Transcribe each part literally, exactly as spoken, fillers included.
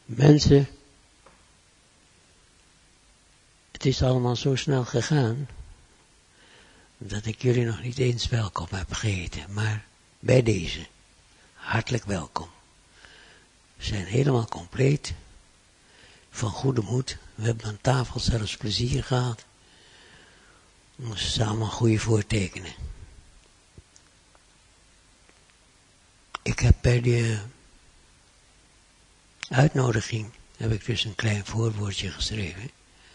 Mensen, het is allemaal zo snel gegaan, dat ik jullie nog niet eens welkom heb geheten, maar bij deze, hartelijk welkom. We zijn helemaal compleet, van goede moed, we hebben aan tafel zelfs plezier gehad, dat is allemaal goede voortekenen. Ik heb bij de uitnodiging, heb ik dus een klein voorwoordje geschreven,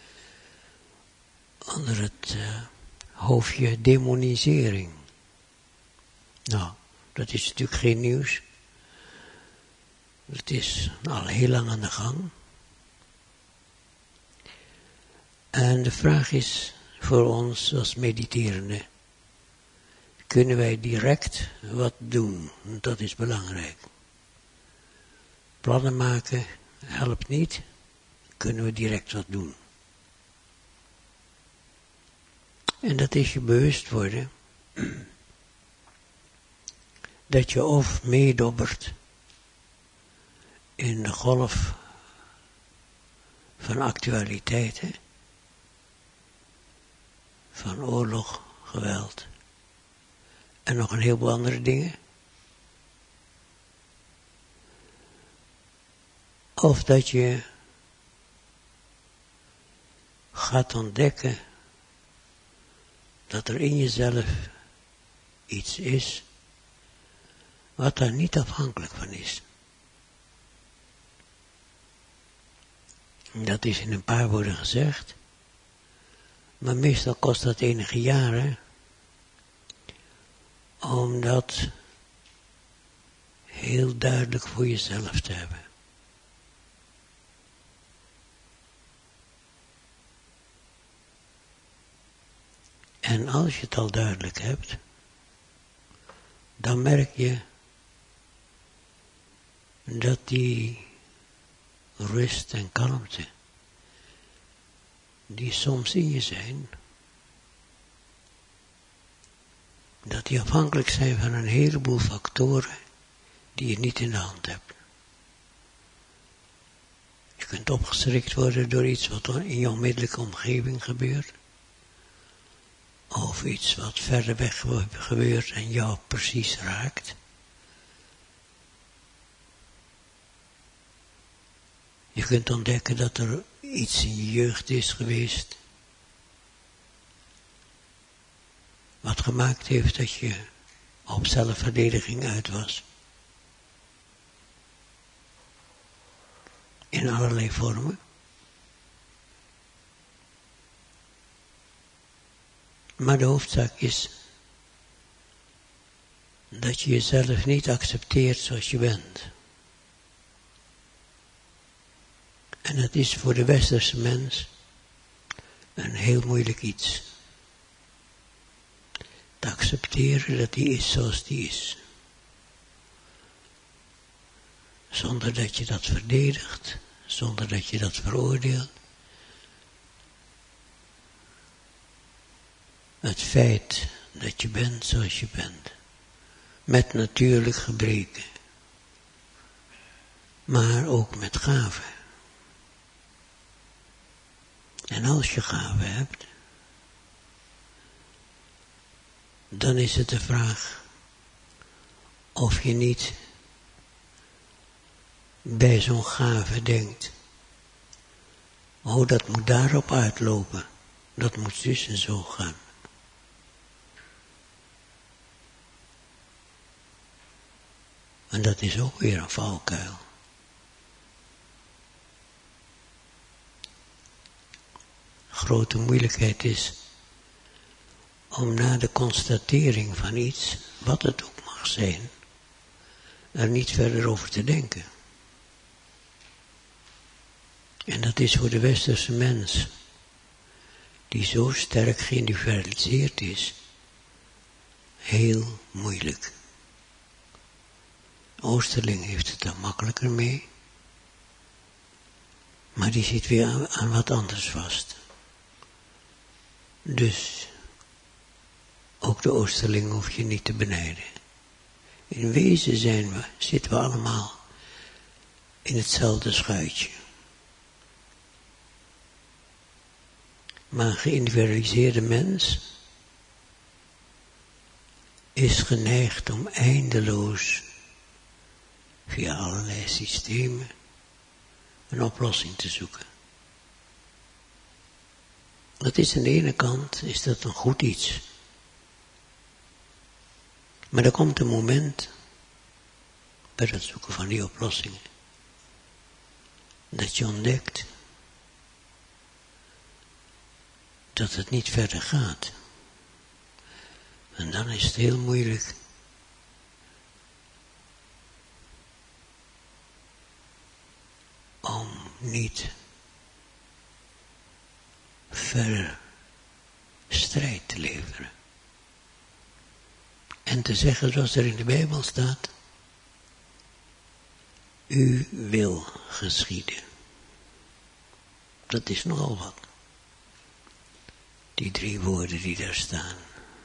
onder het uh, hoofdje demonisering. Nou, dat is natuurlijk geen nieuws. Het is al heel lang aan de gang. En de vraag is voor ons als mediterende, kunnen wij direct wat doen? Dat is belangrijk. Plannen maken helpt niet, kunnen we direct wat doen. En dat is je bewust worden dat je of meedobbert in de golf van actualiteiten, van oorlog, geweld en nog een heleboel andere dingen. Of dat je gaat ontdekken dat er in jezelf iets is wat daar niet afhankelijk van is. Dat is in een paar woorden gezegd, maar meestal kost dat enige jaren om dat heel duidelijk voor jezelf te hebben. En als je het al duidelijk hebt, dan merk je dat die rust en kalmte, die soms in je zijn, dat die afhankelijk zijn van een heleboel factoren die je niet in de hand hebt. Je kunt opgeschrikt worden door iets wat in je onmiddellijke omgeving gebeurt. Of iets wat verder weg gebeurt en jou precies raakt. Je kunt ontdekken dat er iets in je jeugd is geweest, wat gemaakt heeft dat je op zelfverdediging uit was. In allerlei vormen. Maar de hoofdzaak is dat je jezelf niet accepteert zoals je bent. En dat is voor de westerse mens een heel moeilijk iets. Te accepteren dat die is zoals die is. Zonder dat je dat verdedigt, zonder dat je dat veroordeelt. Het feit dat je bent zoals je bent. Met natuurlijk gebreken. Maar ook met gaven. En als je gaven hebt, dan is het de vraag of je niet bij zo'n gave denkt, oh, dat moet daarop uitlopen, dat moet dus en zo gaan. En dat is ook weer een valkuil. Grote moeilijkheid is om na de constatering van iets, wat het ook mag zijn, er niet verder over te denken. En dat is voor de westerse mens, die zo sterk geïndividualiseerd is, heel moeilijk. Oosterling heeft het daar makkelijker mee, maar die zit weer aan, aan wat anders vast. Dus, ook de Oosterling hoef je niet te benijden. In wezen zijn we, zitten we allemaal in hetzelfde schuitje. Maar een geïndividualiseerde mens is geneigd om eindeloos via allerlei systemen een oplossing te zoeken. Dat is aan de ene kant is dat een goed iets. Maar er komt een moment bij het zoeken van die oplossingen dat je ontdekt dat het niet verder gaat. En dan is het heel moeilijk om niet verder strijd te leveren. En te zeggen zoals er in de Bijbel staat, u wil geschieden. Dat is nogal wat. Die drie woorden die daar staan.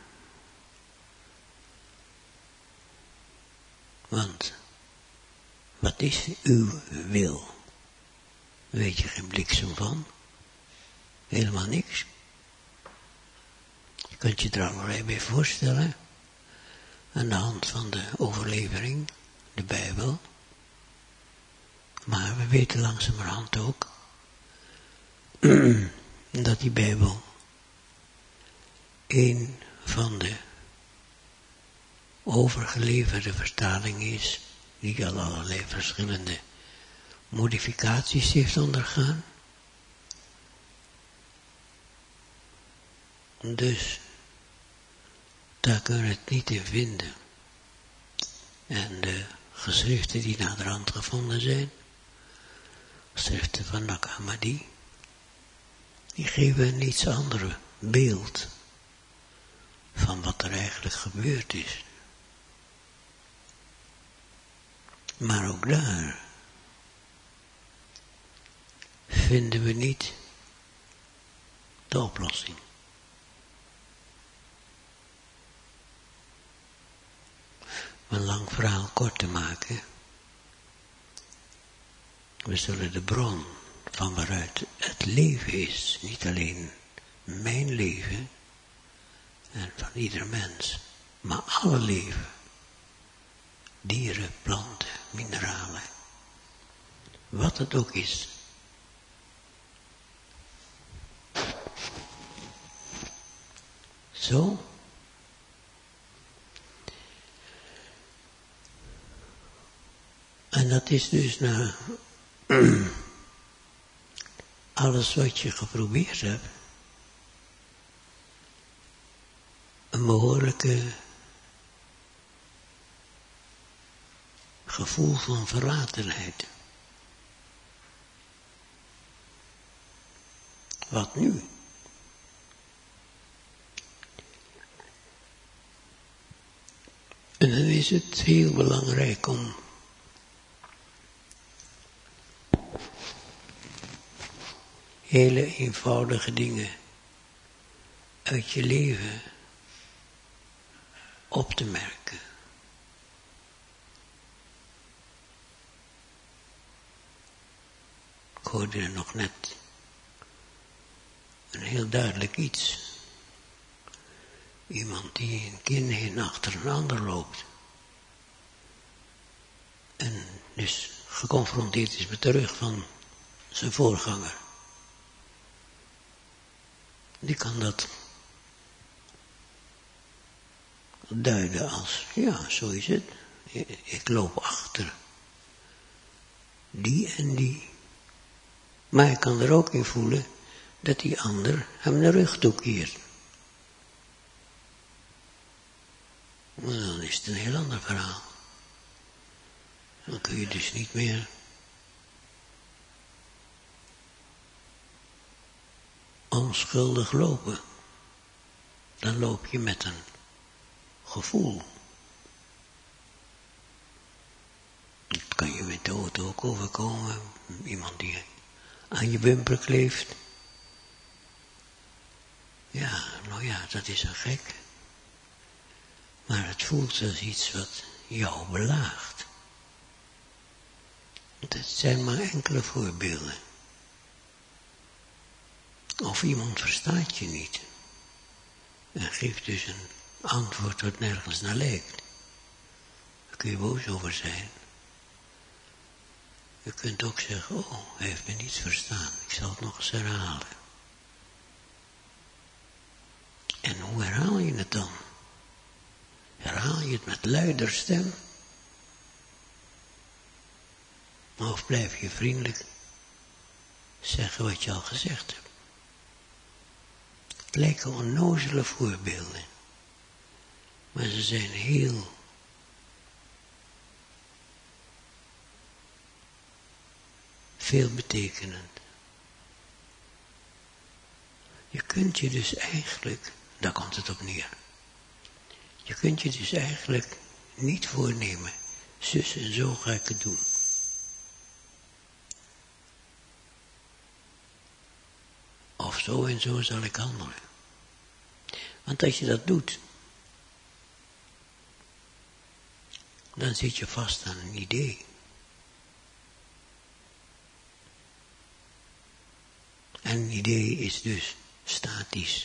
Want, wat is uw wil? Weet je geen bliksem van? Helemaal niks. Je kunt je er allerlei bij voorstellen. Aan de hand van de overlevering, de Bijbel. Maar we weten langzamerhand ook dat die Bijbel een van de overgeleverde vertalingen is, die al allerlei verschillende modificaties heeft ondergaan. Dus daar kunnen we het niet in vinden. En de geschriften die naderhand gevonden zijn, schriften van Nag Hammadi, die geven een iets ander beeld van wat er eigenlijk gebeurd is. Maar ook daar vinden we niet de oplossing. Om een lang verhaal kort te maken, we zullen de bron van waaruit het leven is, niet alleen mijn leven en van ieder mens, maar alle leven, dieren, planten, mineralen, wat het ook is. Zo. En dat is dus na alles wat je geprobeerd hebt, een behoorlijke gevoel van verlatenheid. Wat nu? En dan is het heel belangrijk om hele eenvoudige dingen uit je leven op te merken. Ik hoorde er nog net een heel duidelijk iets. Iemand die een kind heen achter een ander loopt. En dus geconfronteerd is met de rug van zijn voorganger. Die kan dat duiden als, ja, zo is het. Ik loop achter die en die. Maar ik kan er ook in voelen dat die ander hem de rug toekeert. Maar dan is het een heel ander verhaal. Dan kun je dus niet meer onschuldig lopen. Dan loop je met een gevoel. Dat kan je met de auto ook overkomen. Iemand die aan je bumper kleeft. Ja, nou ja, dat is een gek. Maar het voelt als iets wat jou belaagt. Dat zijn maar enkele voorbeelden. Of iemand verstaat je niet. En geeft dus een antwoord wat nergens naar lijkt. Daar kun je boos over zijn. Je kunt ook zeggen, oh, hij heeft me niets verstaan. Ik zal het nog eens herhalen. En hoe herhaal je het dan? Herhaal je het met luider stem? Of blijf je vriendelijk zeggen wat je al gezegd hebt? Het lijken onnozele voorbeelden. Maar ze zijn heel veelbetekenend. Je kunt je dus eigenlijk, daar komt het op neer. Je kunt je dus eigenlijk niet voornemen, zus en zo ga ik het doen. Of zo en zo zal ik handelen. Want als je dat doet, dan zit je vast aan een idee. En een idee is dus statisch.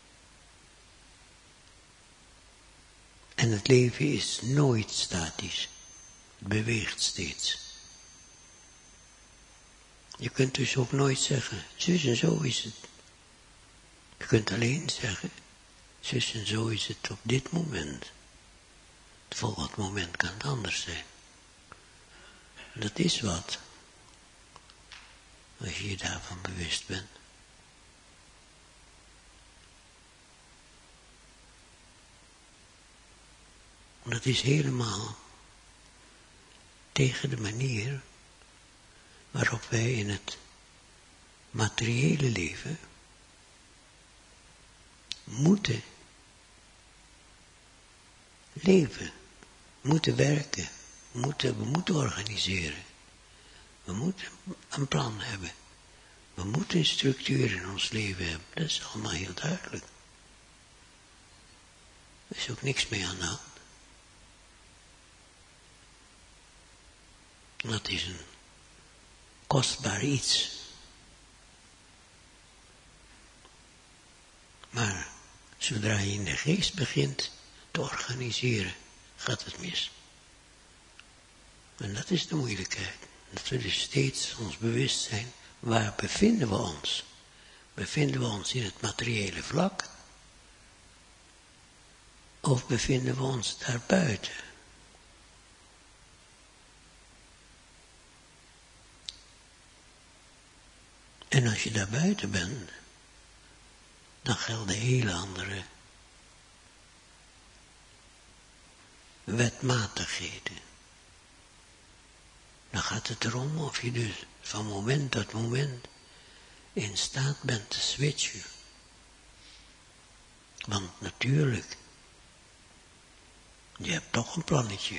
En het leven is nooit statisch. Het beweegt steeds. Je kunt dus ook nooit zeggen, zus en zo is het. Je kunt alleen zeggen, zus en zo is het op dit moment. Het volgende moment kan het anders zijn. Dat is wat. Als je je daarvan bewust bent. Dat is helemaal tegen de manier waarop wij in het materiële leven moeten leven, moeten werken, moeten, we moeten organiseren. We moeten een plan hebben. We moeten een structuur in ons leven hebben. Dat is allemaal heel duidelijk. Er is ook niks mee aan de hand. Dat is een kostbaar iets. Maar zodra je in de geest begint te organiseren, gaat het mis. En dat is de moeilijkheid. Dat we dus steeds ons bewust zijn, waar bevinden we ons? Bevinden we ons in het materiële vlak? Of bevinden we ons daarbuiten? En als je daar buiten bent, dan gelden hele andere wetmatigheden. Dan gaat het erom of je dus van moment tot moment in staat bent te switchen. Want natuurlijk, je hebt toch een plannetje.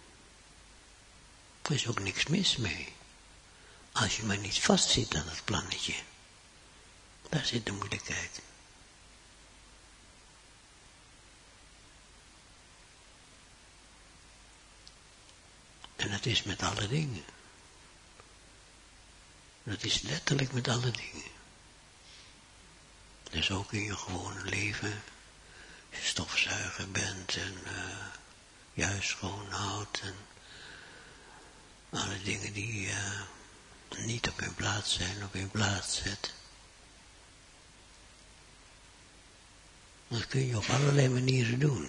Er is ook niks mis mee. Als je maar niet vastzit aan het plannetje. Daar zit de moeilijkheid. En dat is met alle dingen. Dat is letterlijk met alle dingen. Dus ook in je gewone leven. Als je stofzuiger bent en uh, je huis schoonhoudt en alle dingen die uh, niet op hun plaats zijn, op hun plaats zet. Dat kun je op allerlei manieren doen.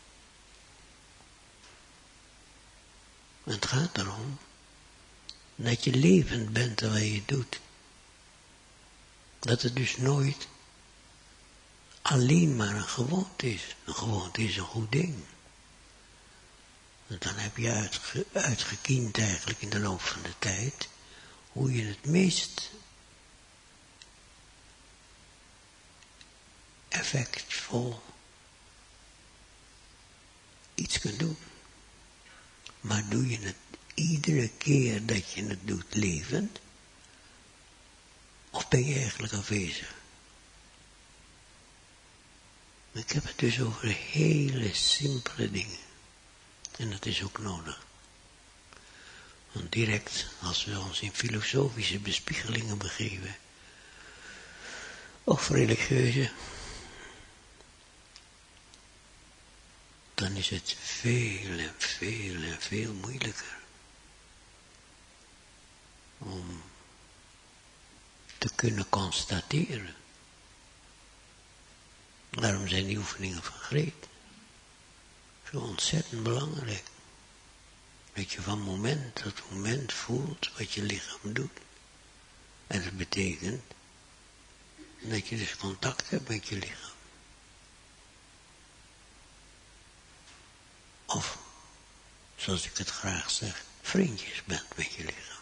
Het gaat erom dat je levend bent terwijl je het doet. Dat het dus nooit alleen maar een gewoonte is. Een gewoonte is een goed ding. Want dan heb je uitge, uitgekiend eigenlijk in de loop van de tijd hoe je het meest effectvol iets kunt doen. Maar doe je het iedere keer dat je het doet levend? Of ben je eigenlijk afwezig? Ik heb het dus over hele simpele dingen. En dat is ook nodig. Want direct, als we ons in filosofische bespiegelingen begeven, of religieuze, dan is het veel en veel en veel moeilijker om te kunnen constateren. Daarom zijn die oefeningen van Greet zo ontzettend belangrijk. Dat je van moment tot moment voelt wat je lichaam doet. En dat betekent dat je dus contact hebt met je lichaam. Of, zoals ik het graag zeg, vriendjes bent met je lichaam.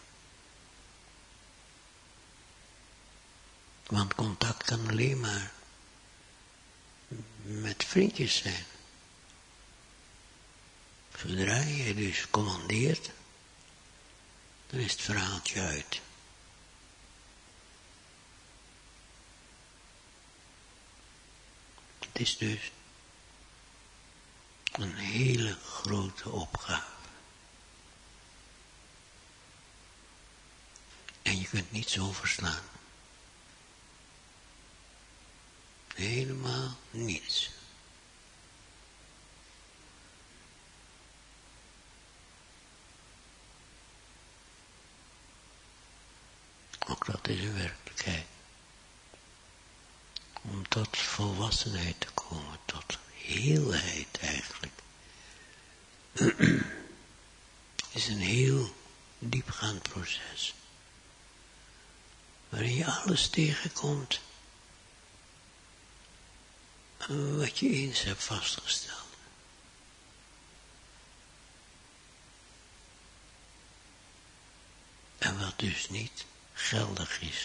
Want contact kan alleen maar met vriendjes zijn. Zodra je dus commandeert, dan is het verhaaltje uit. Het is dus een hele grote opgave. En je kunt niet zo verslaan. Helemaal niets. Ook dat is een werkelijkheid. Om tot volwassenheid te komen, tot heelheid eigenlijk, is een heel diepgaand proces. Waarin je alles tegenkomt wat je eens hebt vastgesteld. En wat dus niet geldig is.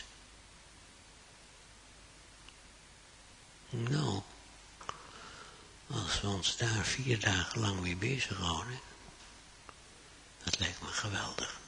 Nou, als we ons daar vier dagen lang mee bezighouden, dat lijkt me geweldig.